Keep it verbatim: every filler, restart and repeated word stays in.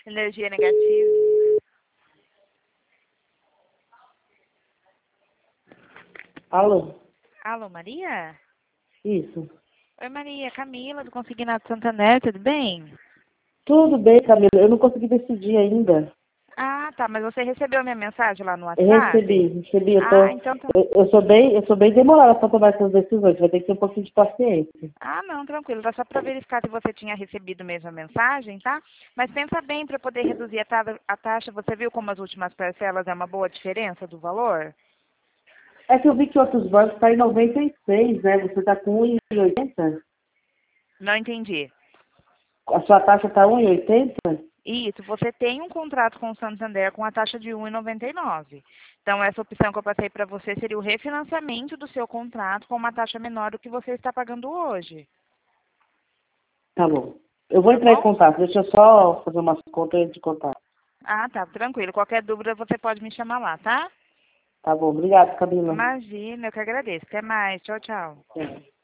Energia negativa. Alô? Alô, Maria? Isso. Oi, Maria. Camila, do Consignado Santander, tudo bem? Tudo bem, Camila. Eu não consegui decidir ainda. Ah, tá. Mas você recebeu a minha mensagem lá no Eu WhatsApp? recebi, recebi. Eu, tô, Ah, então tá. eu, eu sou bem, eu sou bem demorada para tomar essas decisões. Vai ter que ter um pouquinho de paciência. Ah, não, tranquilo. Tá só para verificar se você tinha recebido mesmo a mensagem, tá? Mas pensa bem para poder reduzir a, ta- a taxa. Você viu como as últimas parcelas é uma boa diferença do valor? É que eu vi que outros bancos estão em noventa e seis, né? Você está com um e oitenta? Não entendi. A sua taxa está um e oitenta? Isso, você tem um contrato com o Santander com a taxa de um vírgula noventa e nove. Então, essa opção que eu passei para você seria o refinanciamento do seu contrato com uma taxa menor do que você está pagando hoje. Tá bom. Eu vou Tá entrar em bom? contato. Deixa eu só fazer umas contas de contato. Ah, tá, tranquilo. Qualquer dúvida você pode me chamar lá, tá? Tá bom. Obrigada, Camila. Imagina, eu que agradeço. Até mais. Tchau, tchau. É.